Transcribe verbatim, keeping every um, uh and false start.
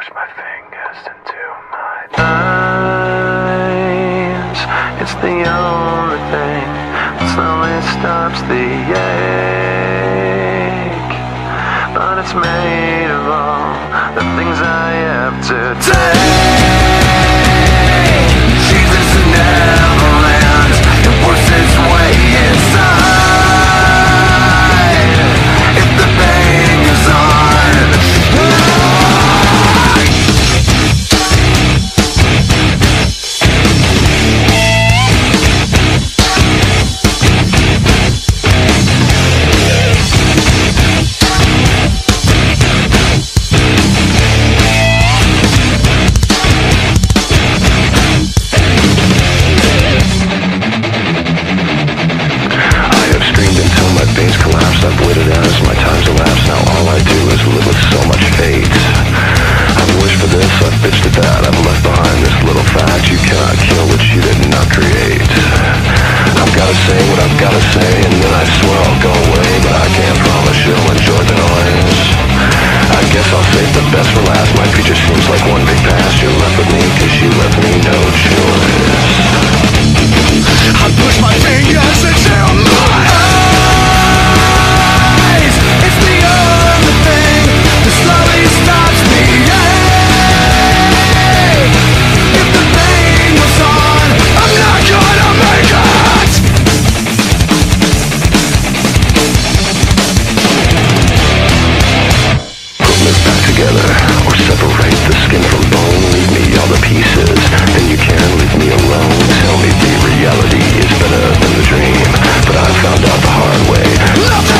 push my fingers into my eyes. It's the only thing that slowly stops the ache. But it's made of all the things I have to take. Jesus in Neverland, it works its way inside. If the pain is on, I've waited as my time's elapsed. Now all I do is live with so much fate. I've wished for this, I've bitched at that. I've left behind this little fact: you cannot kill what you did not create. I've gotta say what I've gotta say, and then I swear I'll go away. But I can't promise you'll enjoy the noise. I guess I'll save the best for last. My future seems like one big past. You're left with me cause you left me no choice. I push my fingers into my eyes. It's the only thing that slowly stops the ache. If the pain was on, I'm not gonna make it. Put me back together, or separate the skin from bone. Leave me all the pieces, then you can leave me alone. Tell me the reality is better than the dream, but I found out the hard way. Love